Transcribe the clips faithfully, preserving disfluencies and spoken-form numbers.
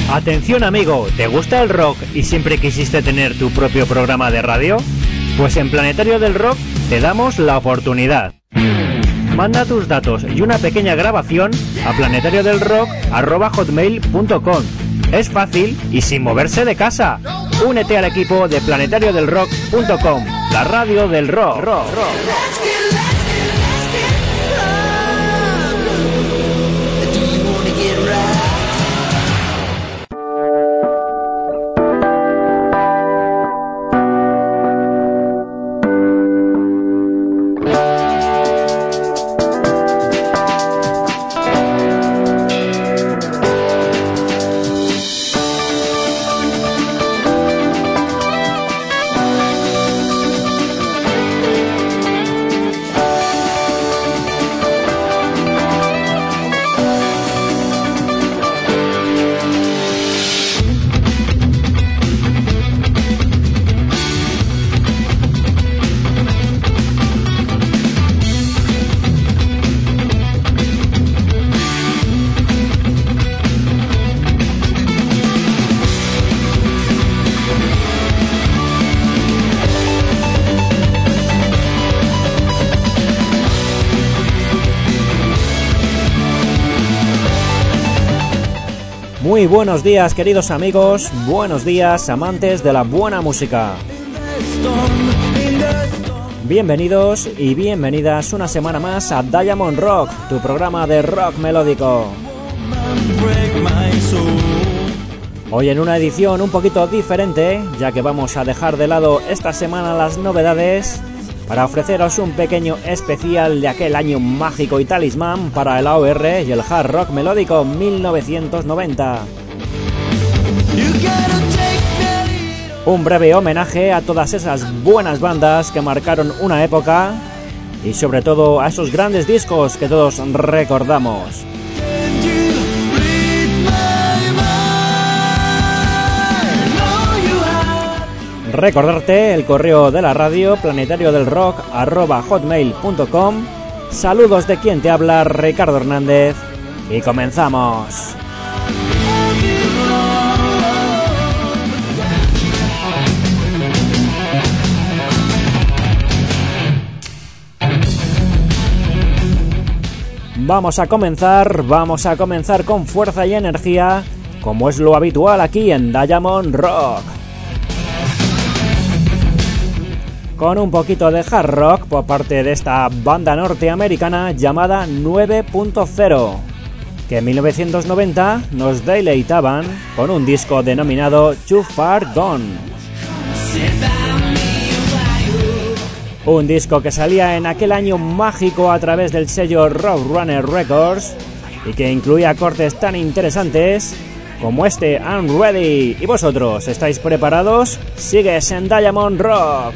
Atención amigo, ¿te gusta el rock y siempre quisiste tener tu propio programa de radio? Pues en Planetario del Rock te damos la oportunidad. Manda tus datos y una pequeña grabación a planetariodelrock arroba hotmail punto com. Es fácil y sin moverse de casa. Únete al equipo de planetario del rock punto com, la radio del rock. rock, rock, rock. Muy buenos días queridos amigos, buenos días amantes de la buena música. Bienvenidos y bienvenidas una semana más a Diamond Rock, tu programa de rock melódico. Hoy en una edición un poquito diferente, ya que vamos a dejar de lado esta semana las novedades para ofreceros un pequeño especial de aquel año mágico y talismán para el A O R y el hard rock melódico mil novecientos noventa. Un breve homenaje a todas esas buenas bandas que marcaron una época y sobre todo a esos grandes discos que todos recordamos. Recordarte el correo de la radio planetariodelrock arroba hotmail punto com. Saludos de quien te habla, Ricardo Hernández, y comenzamos. Vamos a comenzar, vamos a comenzar con fuerza y energía, como es lo habitual aquí en Diamond Rock. Con un poquito de hard rock por parte de esta banda norteamericana llamada nueve punto cero, que en mil novecientos noventa nos deleitaban con un disco denominado Too Far Gone. Un disco que salía en aquel año mágico a través del sello Roadrunner Records y que incluía cortes tan interesantes como este I'm Ready. ¿Y vosotros estáis preparados? Sigues en Diamond Rock.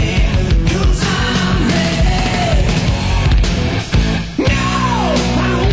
No!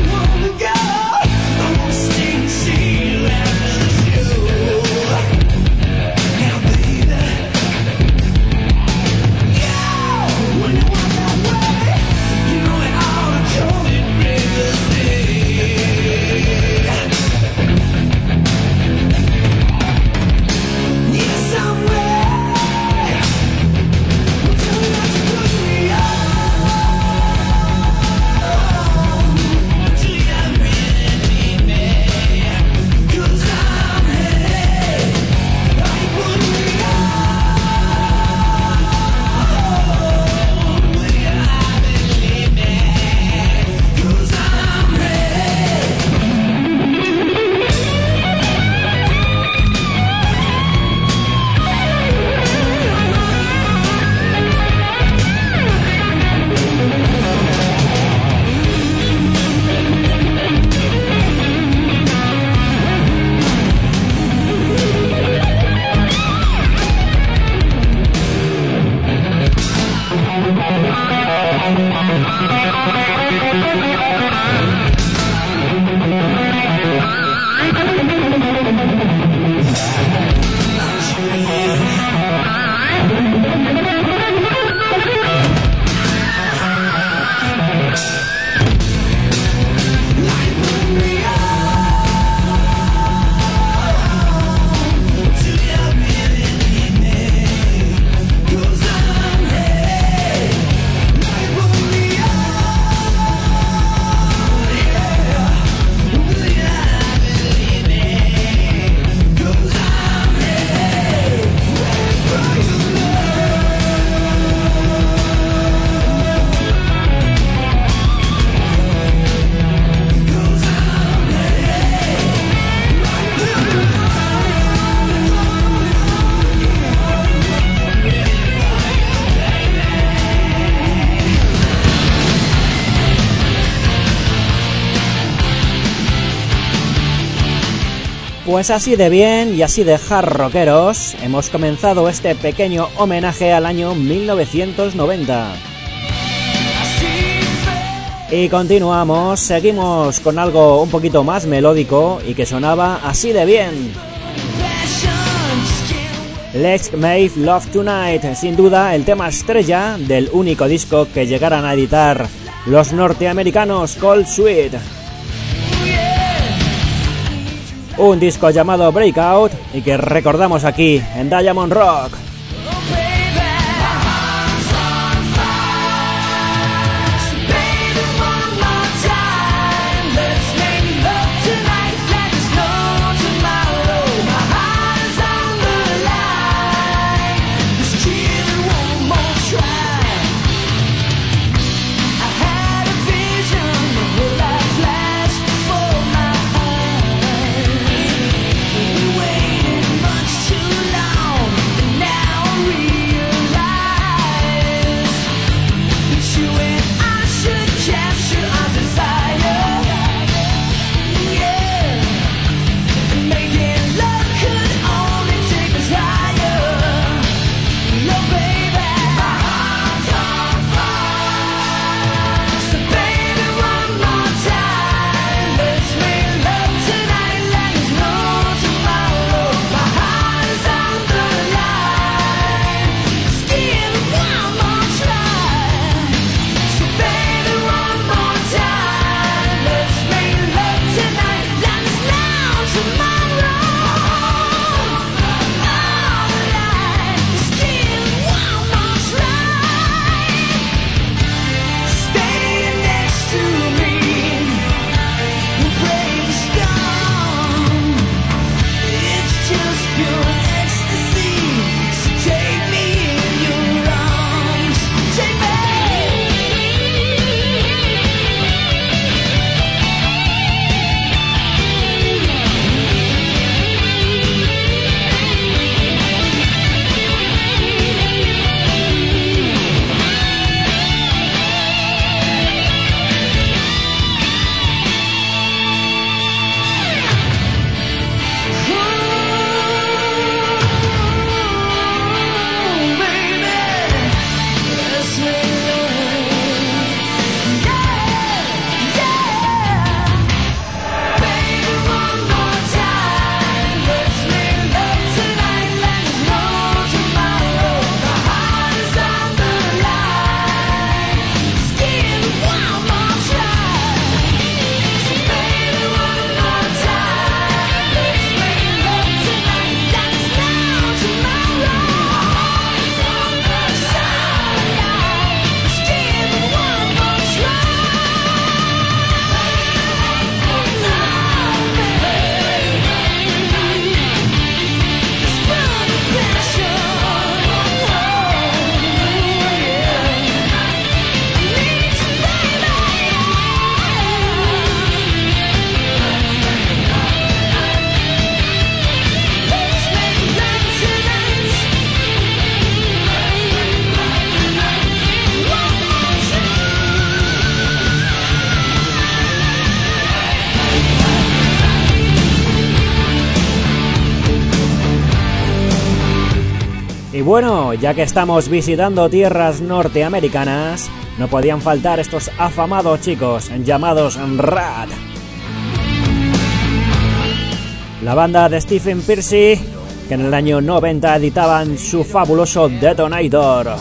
Pues así de bien y así de hard rockeros hemos comenzado este pequeño homenaje al año mil novecientos noventa. Y continuamos, seguimos con algo un poquito más melódico y que sonaba así de bien. Let's Make Love Tonight, sin duda el tema estrella del único disco que llegaran a editar los norteamericanos, Cold Sweet. Un disco llamado Breakout y que recordamos aquí en Diamond Rock. Y bueno, ya que estamos visitando tierras norteamericanas, no podían faltar estos afamados chicos llamados Ratt. La banda de Stephen Pearcy, que en el año noventa editaban su fabuloso Detonator.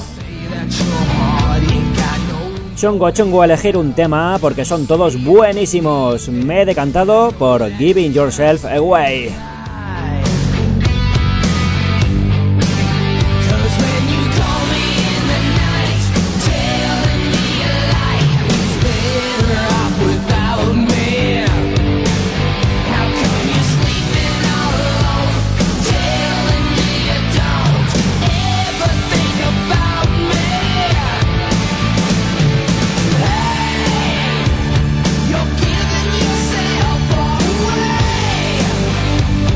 Chungo chungo elegir un tema porque son todos buenísimos. Me he decantado por Giving Yourself Away. You're giving yourself away.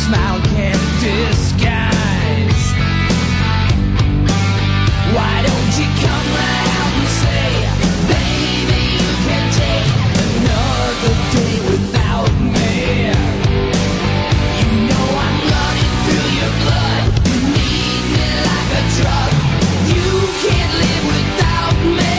smile can't disguise. Why don't you come right out and say, baby, you can take another day without me. You know I'm running through your blood. You need me like a drug. You can't live without me.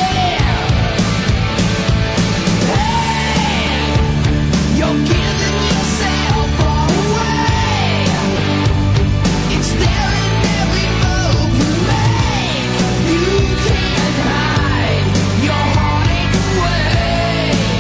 Hey, you're giving yourself away. It's there in every move you make. You can't hide your heartache away.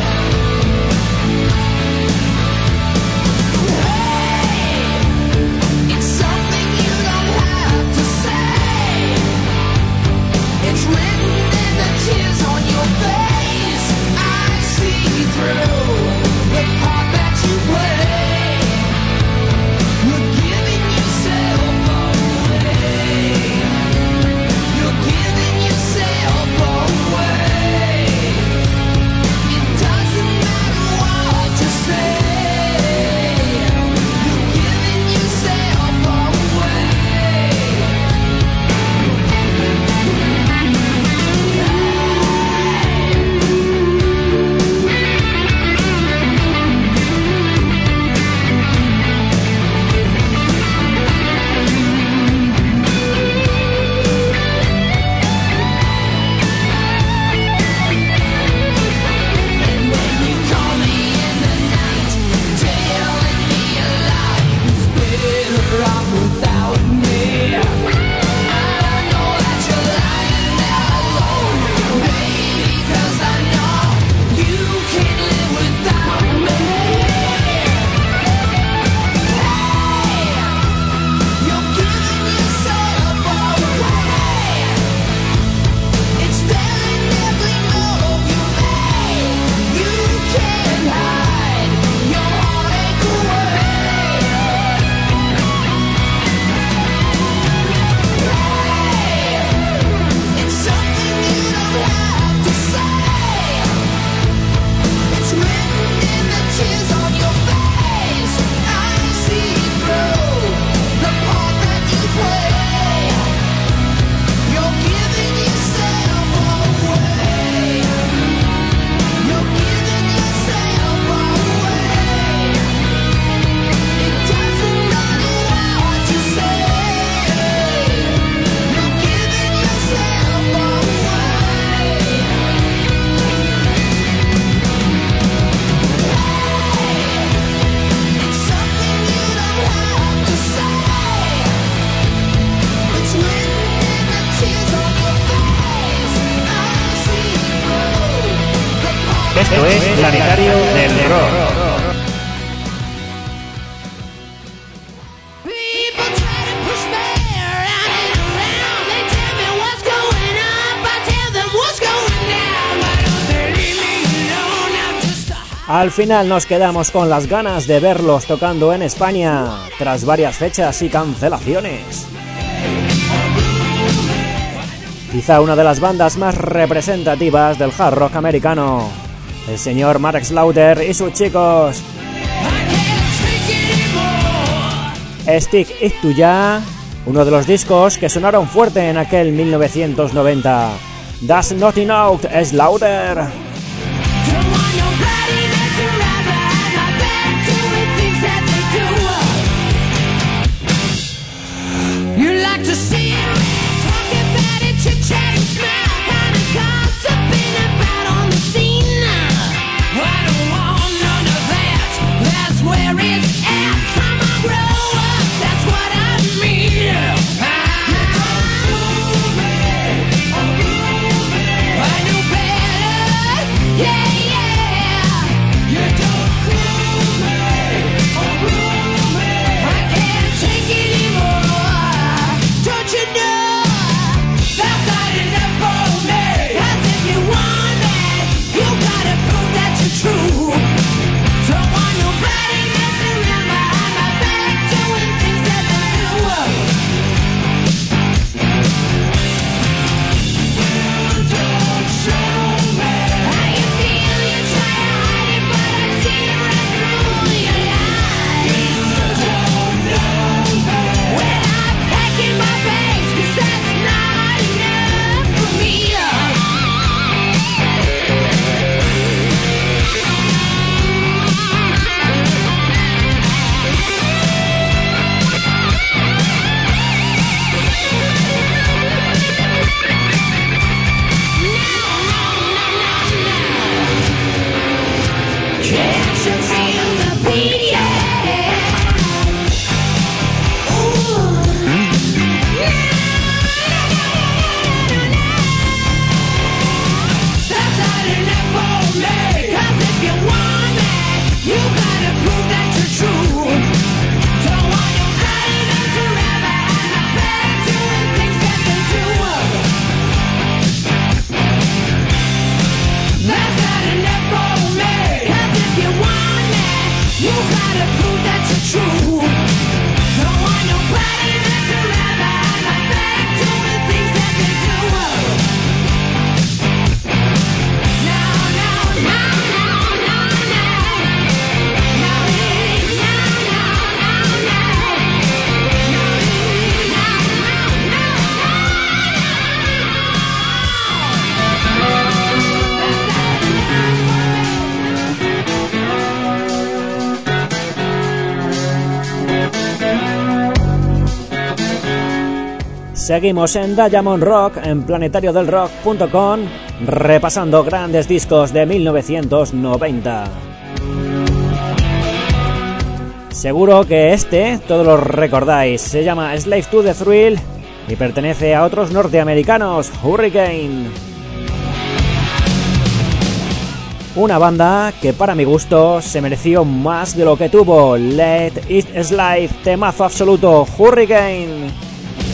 Hey, it's something you don't have to say. It's written in the tears on your face. I see through the part that you play. You're giving yourself away. You're giving yourself away. It doesn't matter what you say. You're giving yourself away. And when you call me in the night, telling me a lie, it's better off without me. I know that you're lying there alone, baby, 'cause I know you can't live without me. Hey, you're giving yourself away. It's there in every move you make. You can't hide your heartache away. Hey, it's something you don't have to say. It's written in the tears on your face. I see through the part that you play. You're giving yourself away. You're giving yourself away. It doesn't matter what you say. You're giving yourself away. It's something you don't have to say. It's written in the tears on your face. I see through the part Esto es Planetario del Rock. People try to push me around and around. They tell me what's going up. I tell them what's going down. Why don't they leave me alone? I'm just a Al final nos quedamos con las ganas de verlos tocando en España, tras varias fechas y cancelaciones. Quizá una de las bandas más representativas del hard rock americano, el señor Mark Slaughter y sus chicos. Stick It To Ya, uno de los discos que sonaron fuerte en aquel mil novecientos noventa. That's Nothing Out, Slaughter. Don't want nobody that's a rapper. I'm not back doing things that they do. You like to see it, talk about it, chit-chat and smile, kind of gossiping about on the scene. I don't want none of that. That's where it's at. Come on, grow up. That's what I mean. I know better. Yeah, yeah. You don't fool me. I can't take it anymore. Don't you know that's not enough for me? 'Cause if you want that, you gotta prove that you're true. Don't want nobody messing around Seguimos en Diamond Rock, en planetario del rock punto com, repasando grandes discos de mil novecientos noventa. Seguro que este, todos lo recordáis, se llama Slave to the Thrill y pertenece a otros norteamericanos, Hurricane. Una banda que para mi gusto se mereció más de lo que tuvo. Let It Slide, temazo absoluto, Hurricane.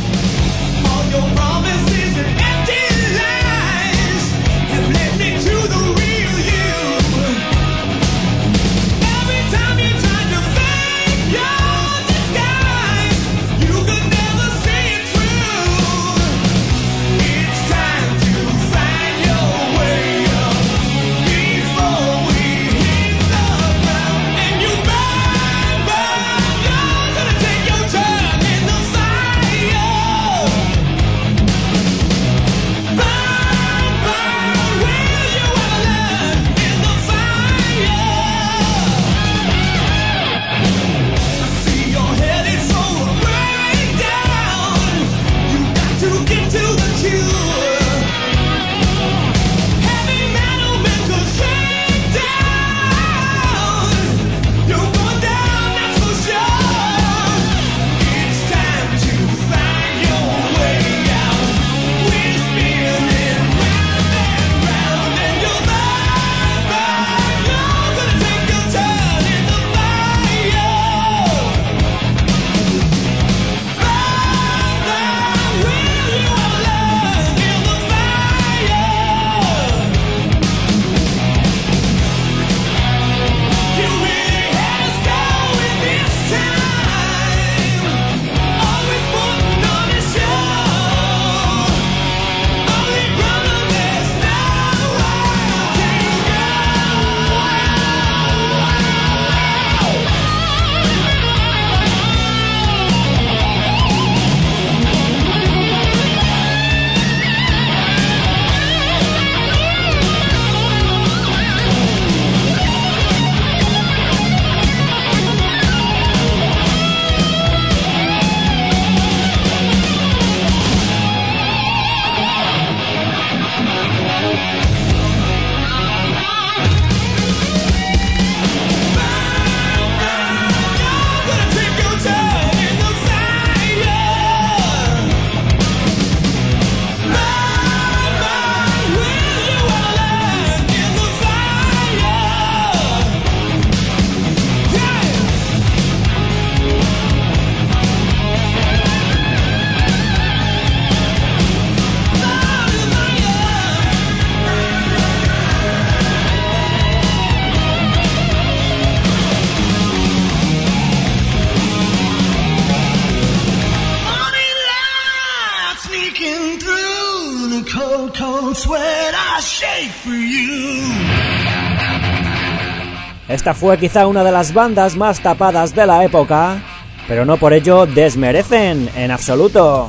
Esta fue quizá una de las bandas más tapadas de la época, pero no por ello desmerecen en absoluto.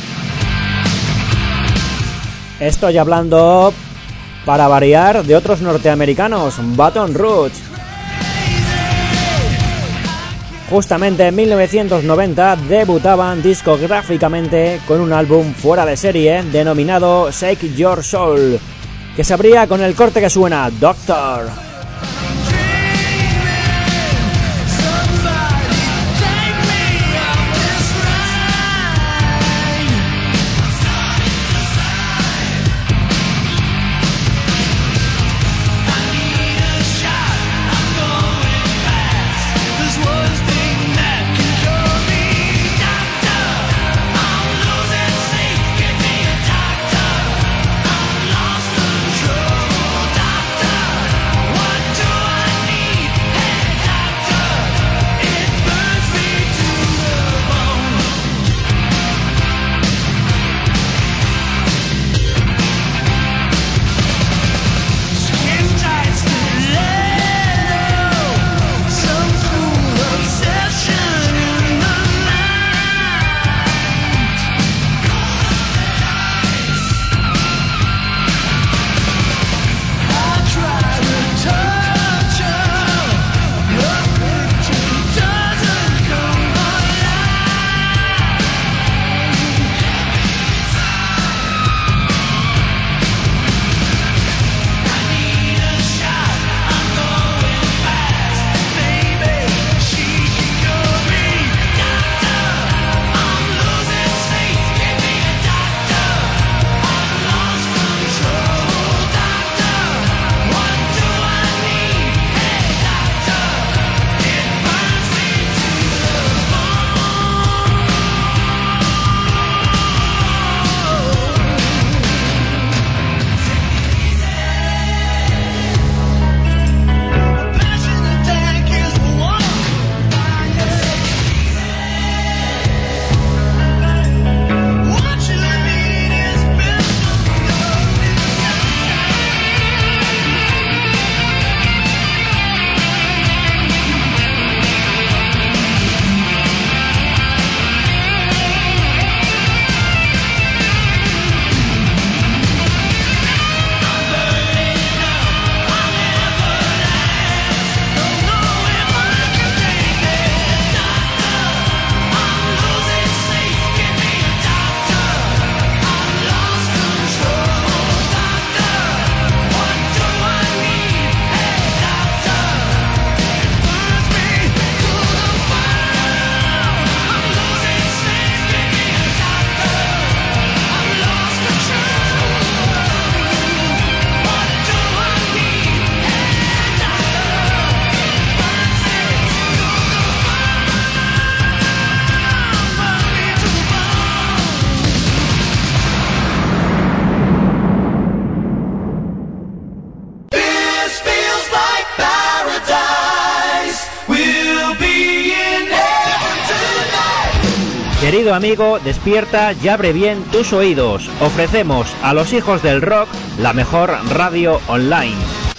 Estoy hablando, para variar, de otros norteamericanos, Baton Rouge. Justamente en mil novecientos noventa debutaban discográficamente con un álbum fuera de serie denominado Shake Your Soul, que se abría con el corte que suena Doctor. Why Querido amigo, despierta y abre bien tus oídos. Ofrecemos a los hijos del rock la mejor radio online.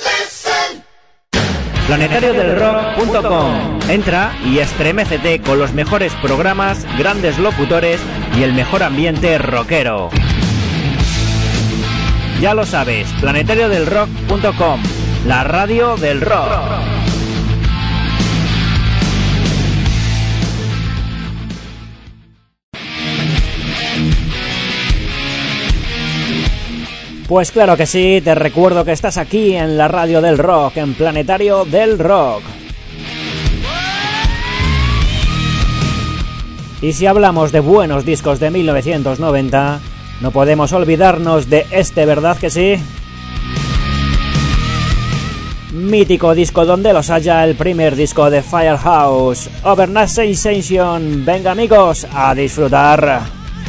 planetario del rock punto com. Entra y estremécete con los mejores programas, grandes locutores y el mejor ambiente rockero. Ya lo sabes, planetario del rock punto com, la radio del rock. Pues claro que sí, te recuerdo que estás aquí en la radio del rock, en Planetario del Rock. Y si hablamos de buenos discos de mil novecientos noventa, no podemos olvidarnos de este, ¿verdad que sí? Mítico disco donde los haya, el primer disco de Firehouse, Overnight Sensation. Venga amigos, a disfrutar.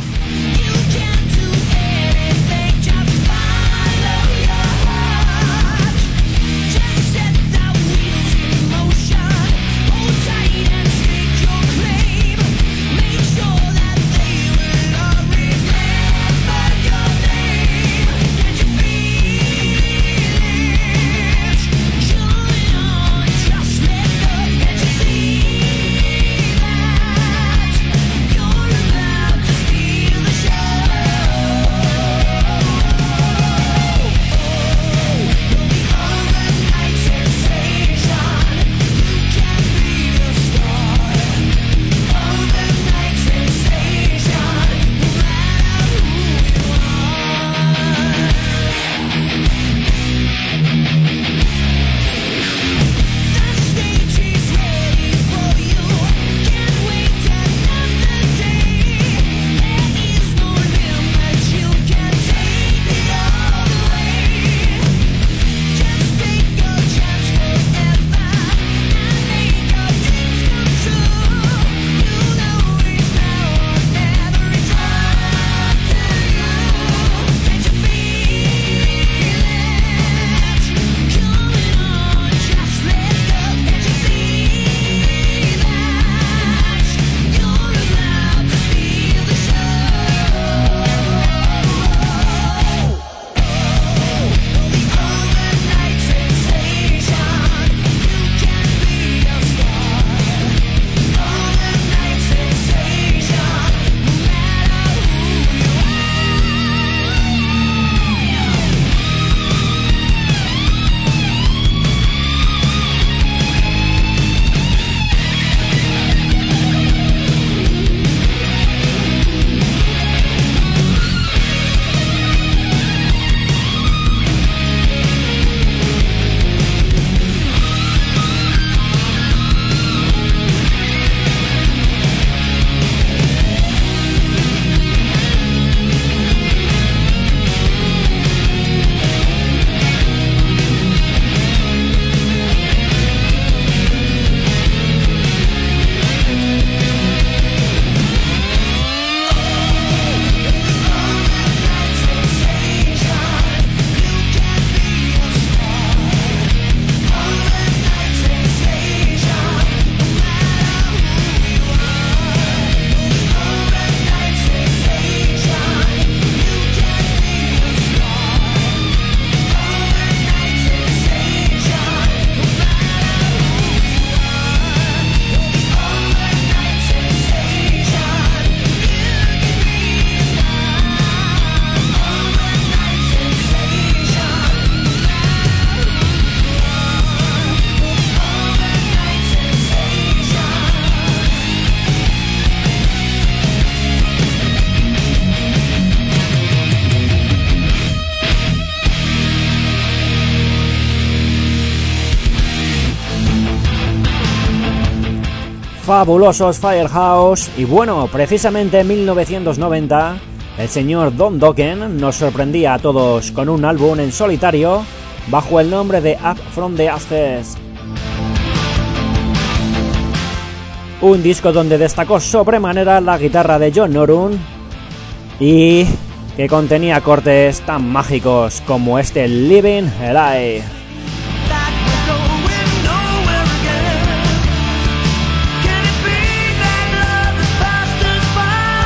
Fabulosos Firehouse. Y bueno, precisamente en mil novecientos noventa el señor Don Dokken nos sorprendía a todos con un álbum en solitario bajo el nombre de Up From The Ashes, un disco donde destacó sobremanera la guitarra de John Norum y que contenía cortes tan mágicos como este Living Alive. Can it be that love has passed us by?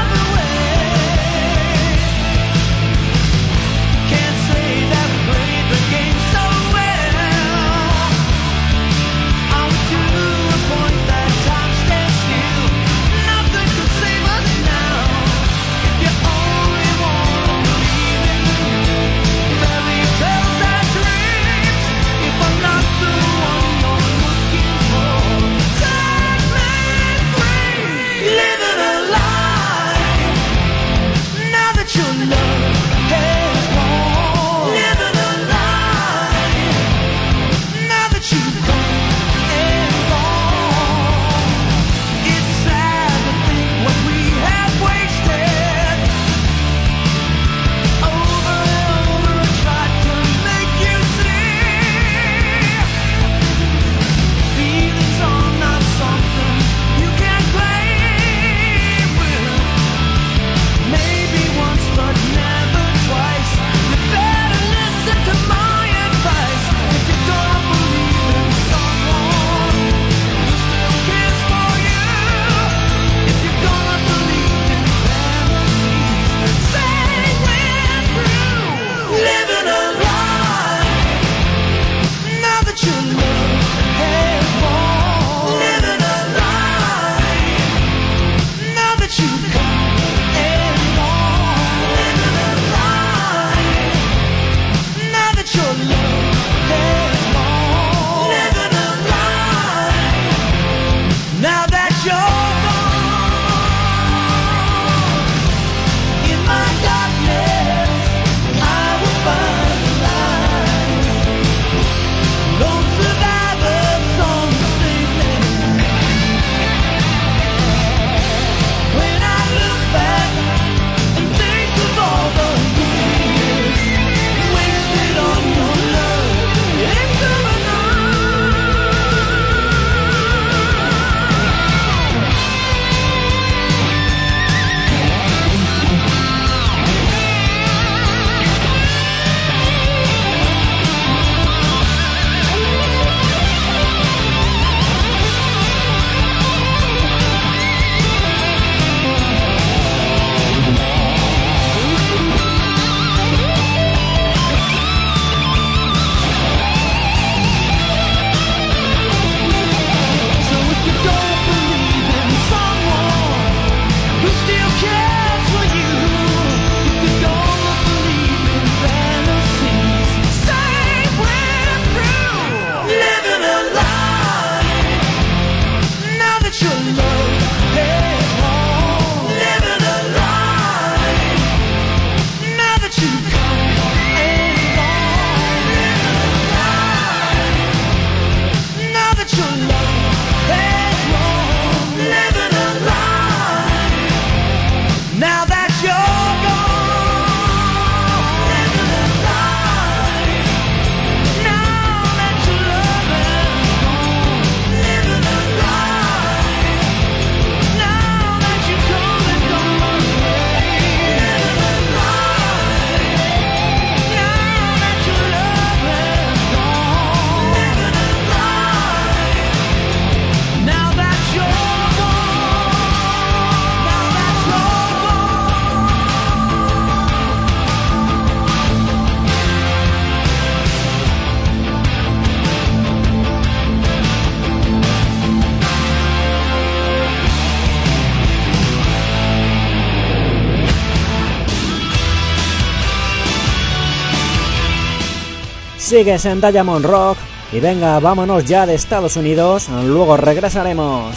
Sigues en Diamond Rock y venga, vámonos ya de Estados Unidos, luego regresaremos.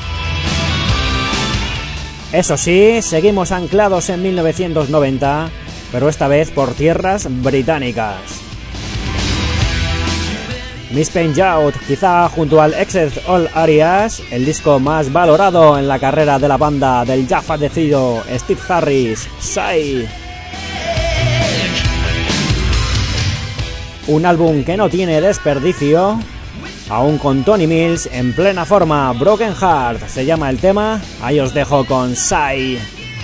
Eso sí, seguimos anclados en mil novecientos noventa, pero esta vez por tierras británicas. Miss Paint Out, quizá junto al Exit All Areas, el disco más valorado en la carrera de la banda del ya fallecido Steve Harris, Sigh. Un álbum que no tiene desperdicio, aún con Tony Mills en plena forma. Broken Heart se llama el tema, ahí os dejo con Sigh.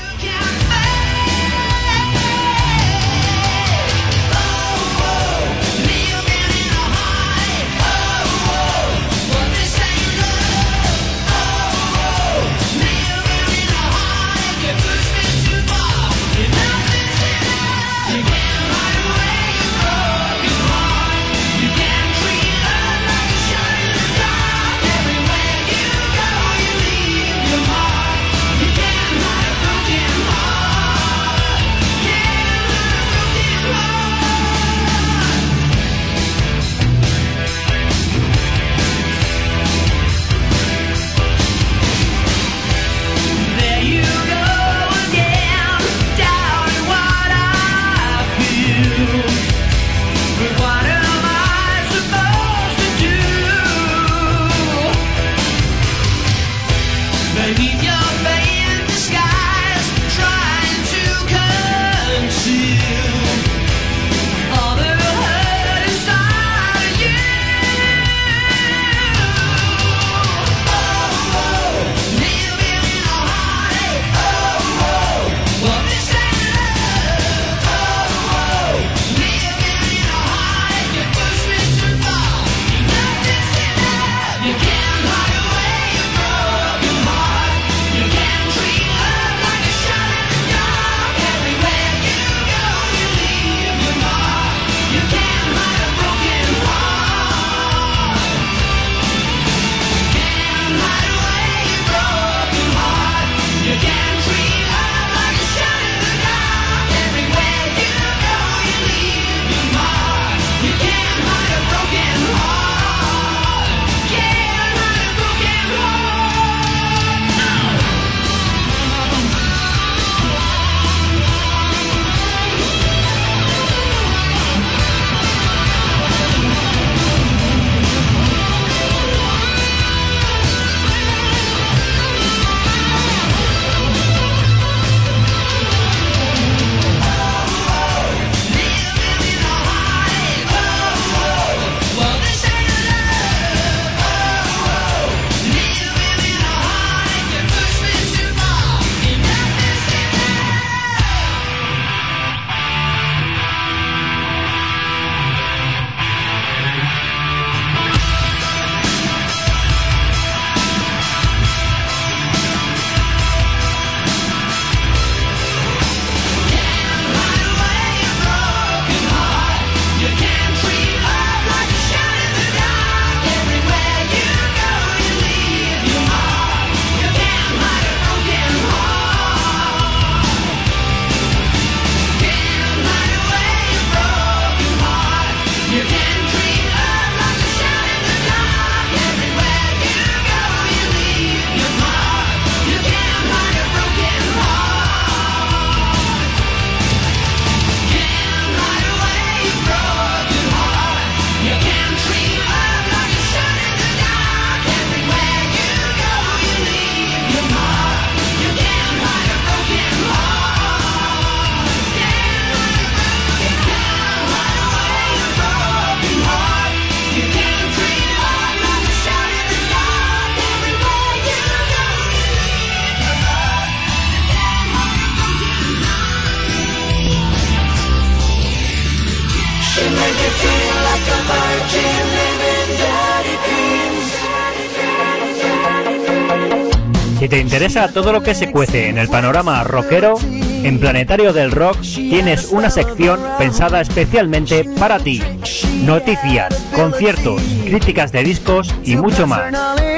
Si te interesa todo lo que se cuece en el panorama rockero, en Planetario del Rock tienes una sección pensada especialmente para ti. Noticias, conciertos, críticas de discos y mucho más.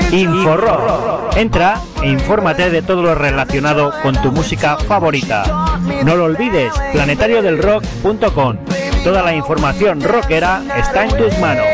InfoRock. Entra e infórmate de todo lo relacionado con tu música favorita. No lo olvides, planetario del rock punto com. toda la información rockera está en tus manos.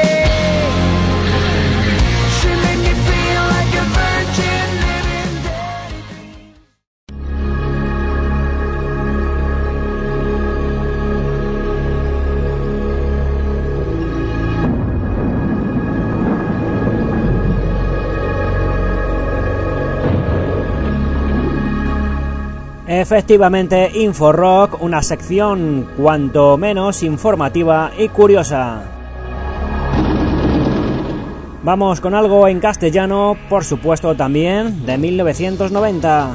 Efectivamente, InfoRock, una sección cuanto menos informativa y curiosa. Vamos con algo en castellano, por supuesto también de mil novecientos noventa.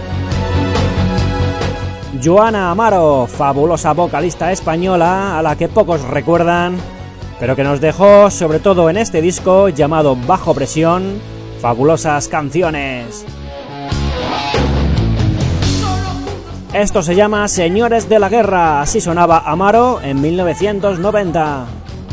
Joana Amaro, fabulosa vocalista española a la que pocos recuerdan, pero que nos dejó, sobre todo en este disco llamado Bajo Presión, fabulosas canciones. Esto se llama Señores de la Guerra, así sonaba Amaro en mil novecientos noventa.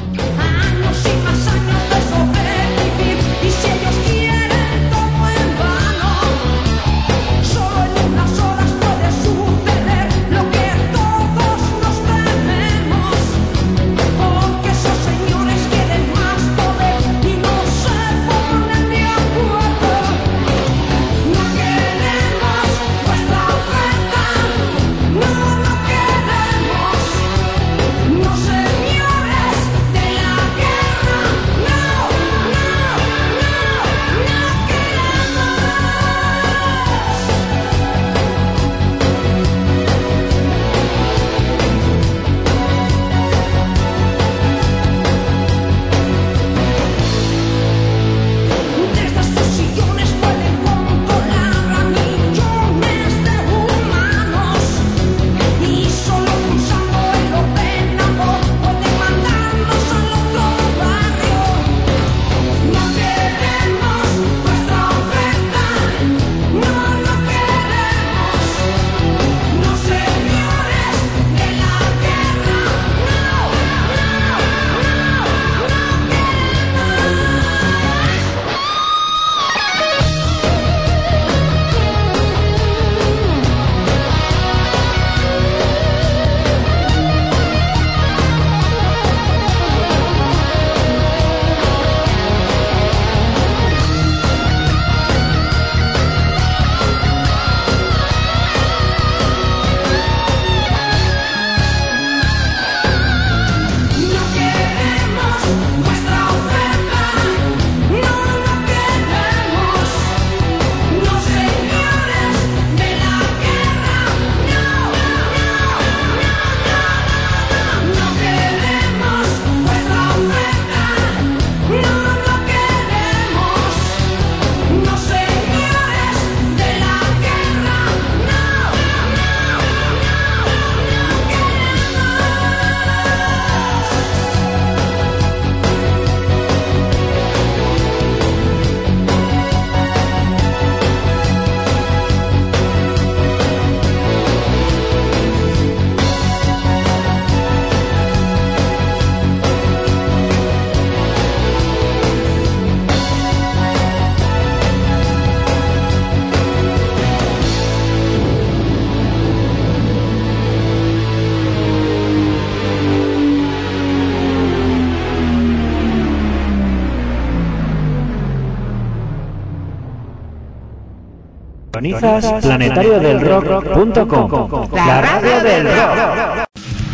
Sintonizas planetario del rock punto com, la radio del rock.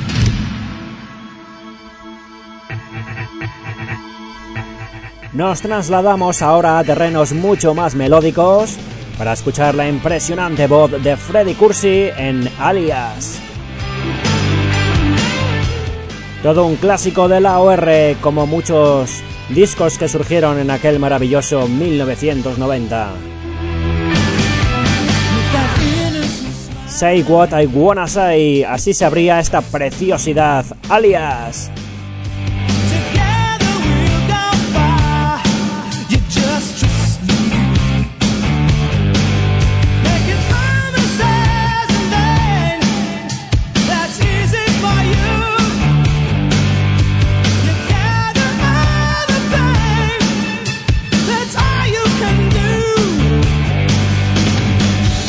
Nos trasladamos ahora a terrenos mucho más melódicos para escuchar la impresionante voz de Freddie Cursi en Alias. Todo un clásico de la O R, como muchos discos que surgieron en aquel maravilloso mil novecientos noventa. Say What I Wanna Say, así se abría esta preciosidad, Alias.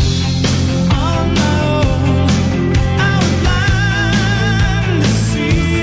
See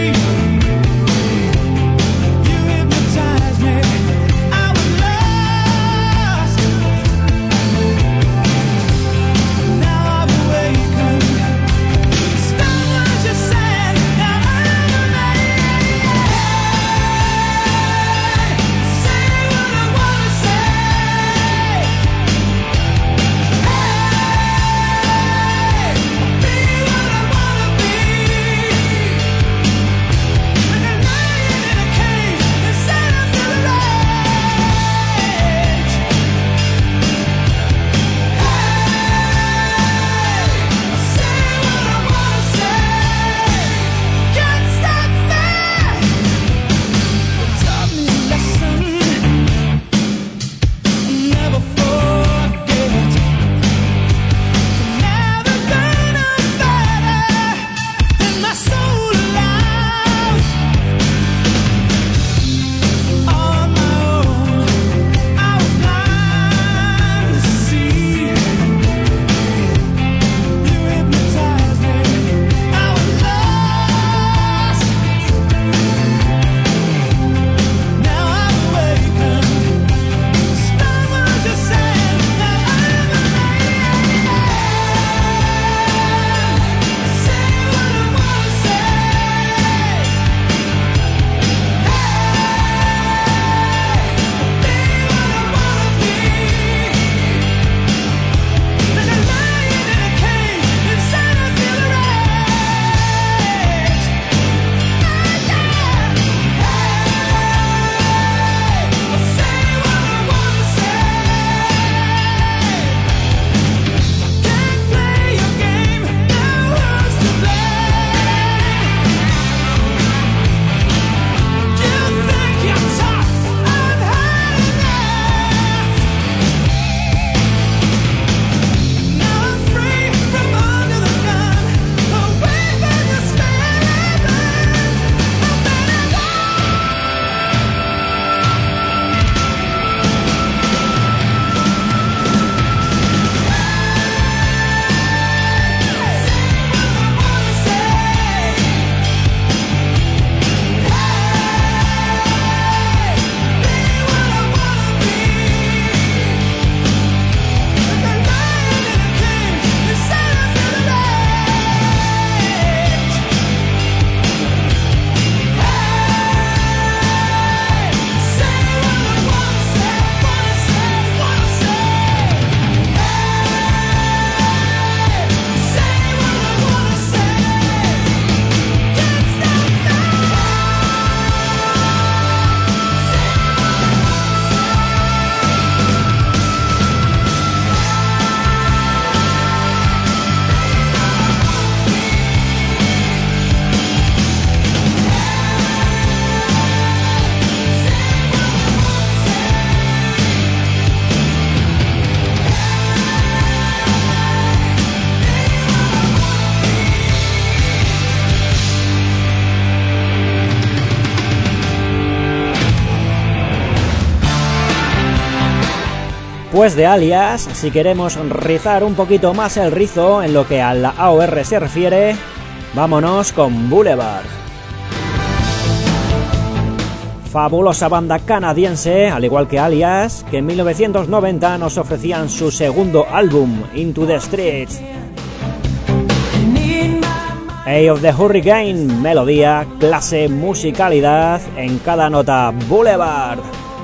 después de Alias, si queremos rizar un poquito más el rizo en lo que a la A O R se refiere, vámonos con Boulevard. Fabulosa banda canadiense, al igual que Alias, que en mil novecientos noventa nos ofrecían su segundo álbum, Into the Streets. Eye of the Hurricane, melodía, clase, musicalidad en cada nota. Boulevard.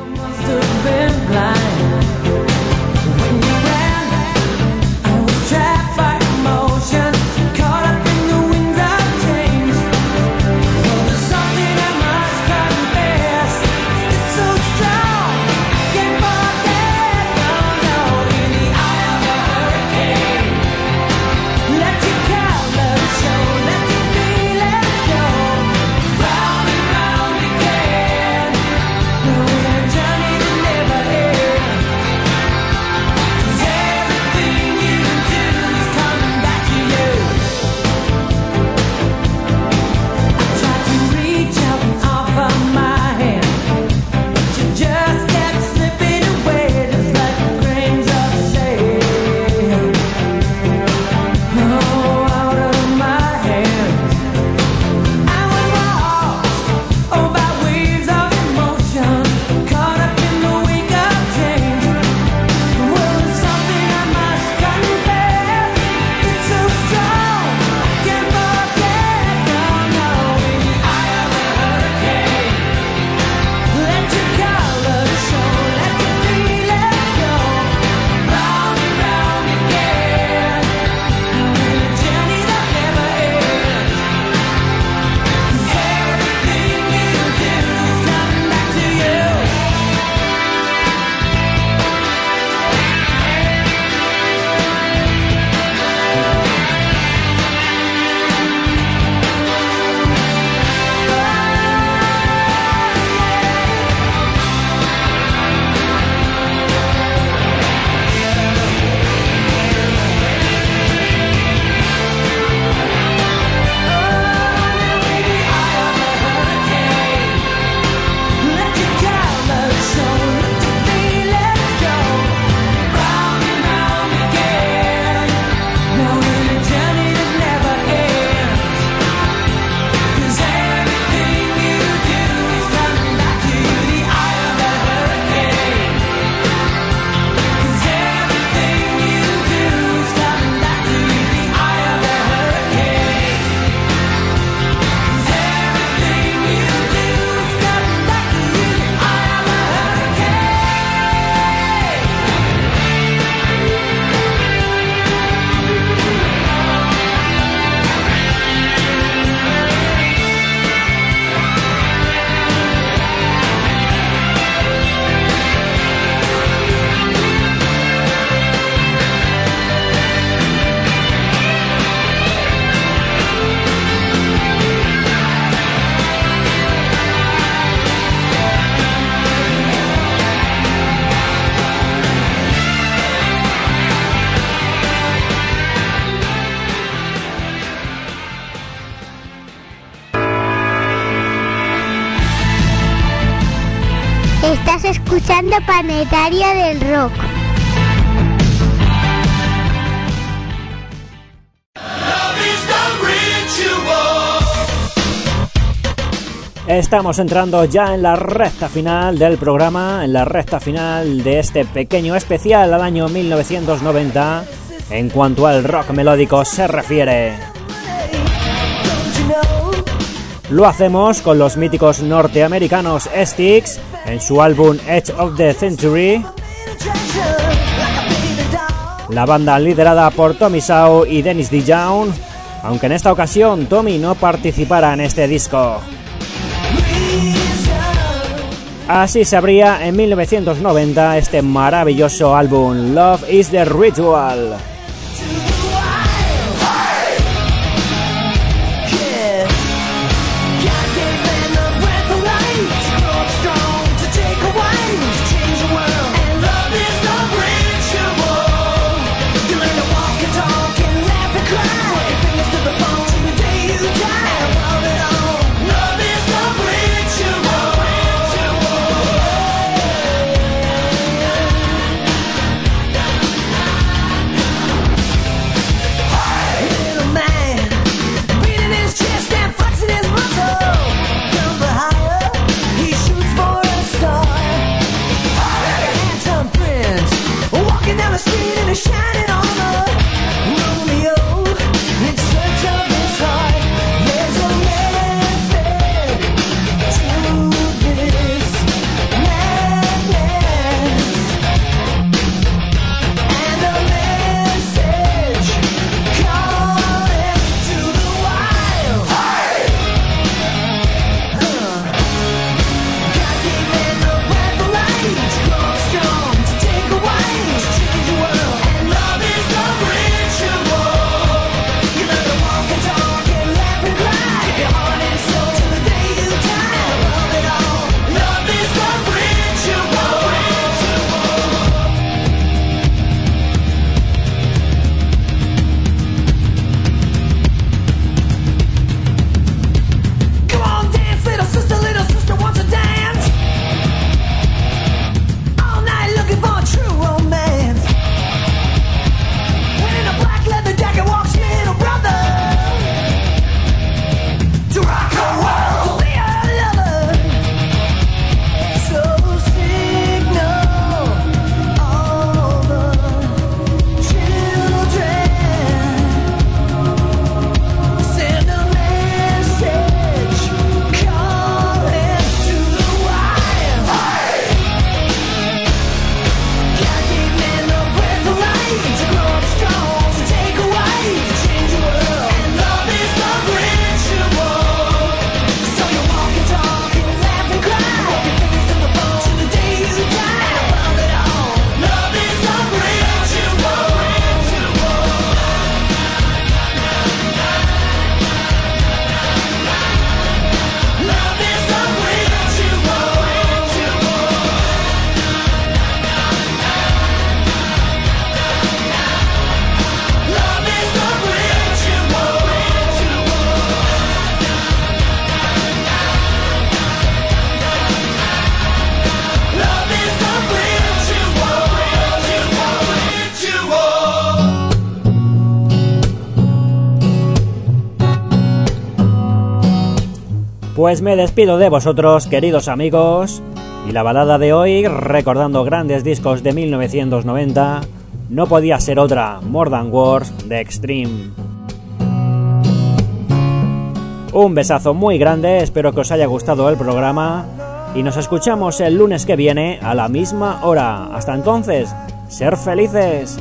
Estás escuchando Planetario del Rock. Estamos entrando ya en la recta final del programa, en la recta final de este pequeño especial al año mil novecientos noventa, en cuanto al rock melódico se refiere. Lo hacemos con los míticos norteamericanos Styx en su álbum Edge of the Century, la banda liderada por Tommy Shaw y Dennis DeYoung, aunque en esta ocasión Tommy no participara en este disco. Así se abría en mil novecientos noventa este maravilloso álbum Love is the Ritual. Pues me despido de vosotros, queridos amigos, y la balada de hoy, recordando grandes discos de mil novecientos noventa, no podía ser otra, More Than Words de Extreme. Un besazo muy grande, espero que os haya gustado el programa y nos escuchamos el lunes que viene a la misma hora. Hasta entonces, ser felices.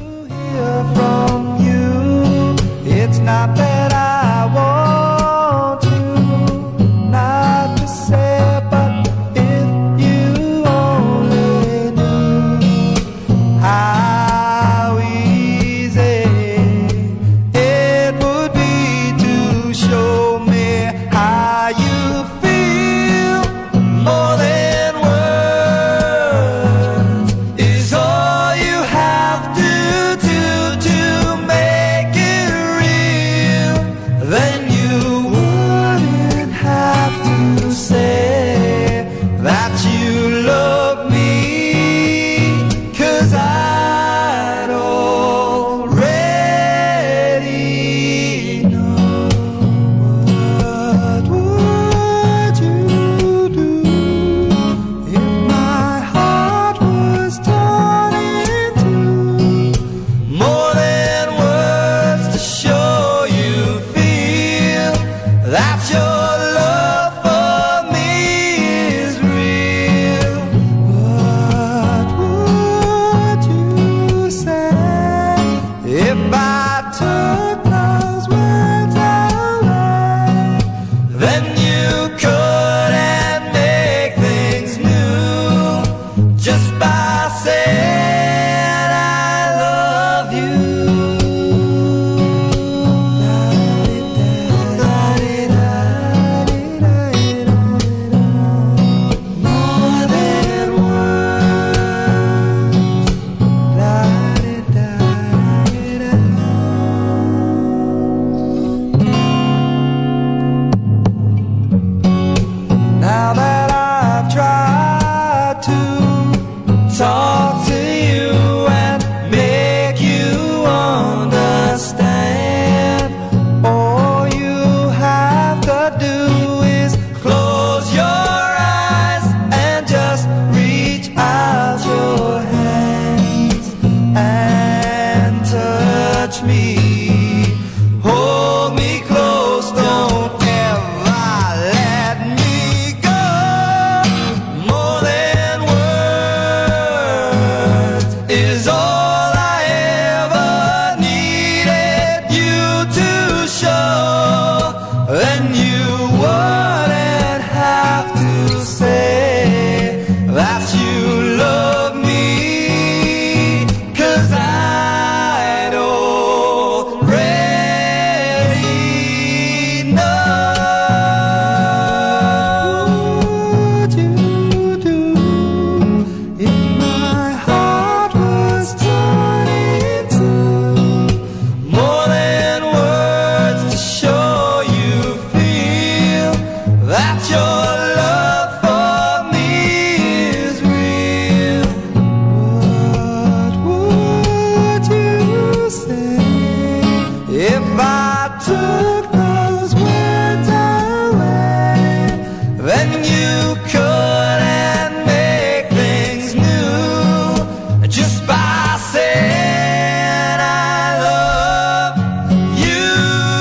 took those words away, then you couldn't make things new just by saying I love you.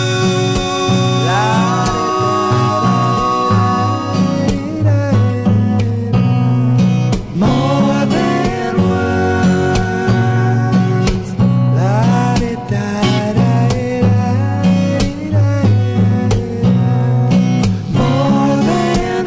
More than words. More than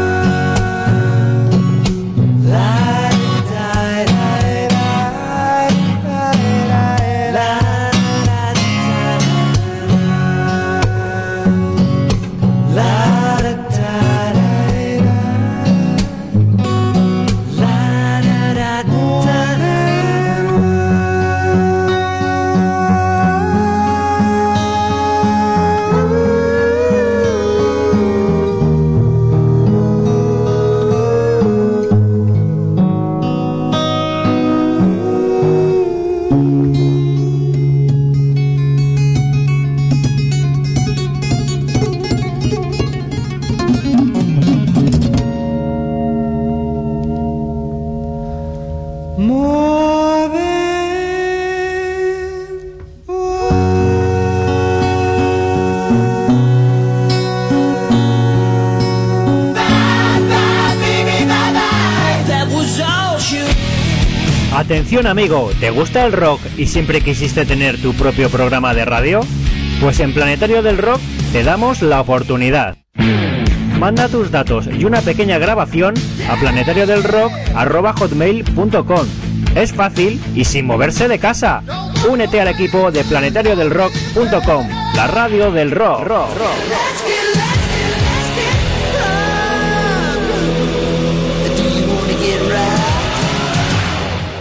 Atención amigo, ¿te gusta el rock y siempre quisiste tener tu propio programa de radio? Pues en Planetario del Rock te damos la oportunidad. Manda tus datos y una pequeña grabación a planetario del rock arroba hotmail punto com. Es fácil y sin moverse de casa. Únete al equipo de planetario del rock punto com, la radio del rock. rock, rock, rock.